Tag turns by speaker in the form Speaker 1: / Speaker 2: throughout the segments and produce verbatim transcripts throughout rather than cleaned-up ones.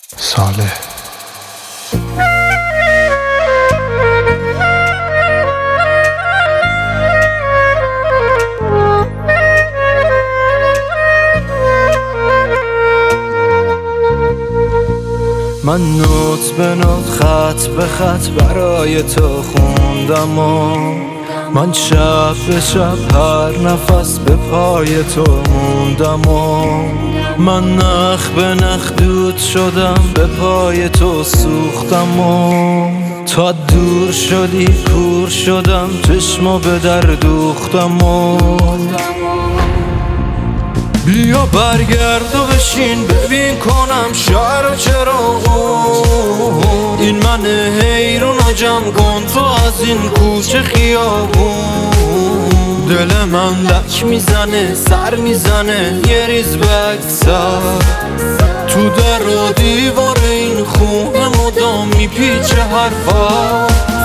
Speaker 1: صالح.
Speaker 2: من نوت به نوت خط به خط برای تو خوندم و من شب به شب هر نفس به پای تو موندم و من نخ به نخ دود شدم به پای تو سوختم و تا دور شدی کور شدم چشمو به در دوختم و بیا برگرد و بشین ببین کنم شهر و چراغون این من حیرون و جمع کن تو از این کوچه خیابون دل من لک میزنه سر میزنه یه ریز بگذر تو در و دیوار این خونه مدام میپیچه حرفا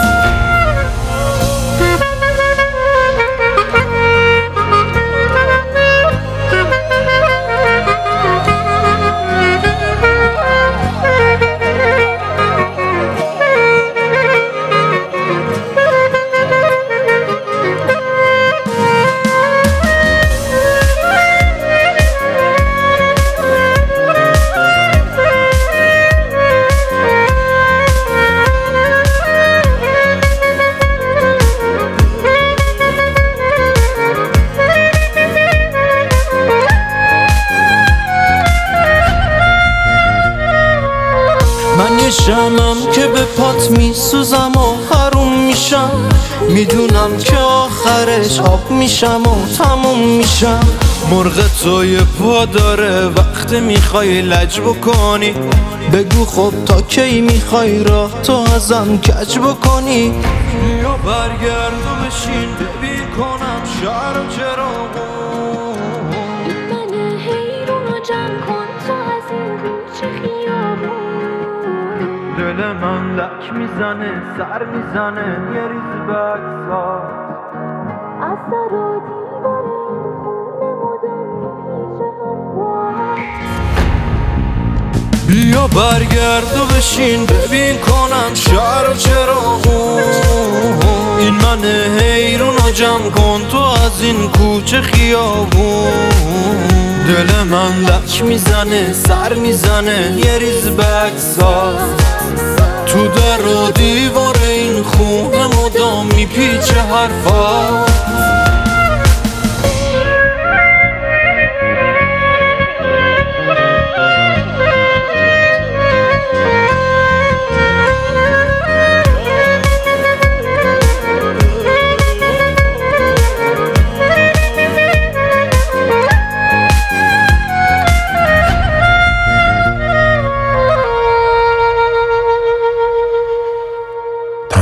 Speaker 2: من یه شمم که به پات میسوزم و حروم میشم میدونم که آخرش آب میشم و تموم میشم مرغ توی پا داره وقت میخوای لج بکنی بگو خب تا کی میخوای راه تو ازم کج بکنی بیا برگرد و بشین ببین کنم شهر و چراغون
Speaker 3: من حیرون و جمع کن تو از این کوچه خیابون
Speaker 2: دل من لک میزنه سر میزنه یه ریز بگذار
Speaker 3: از در و دیوار این خونه مدام میپیچه حرفا
Speaker 2: بیا برگرد و بشین ببین کنم شهر و چراغون این من حیرون و جمع کن تو از این کوچه خیابون دل من لک میزنه سر میزنه یه ریز بگذار تو در و دیوار این خونه مدام میپیچه حرفا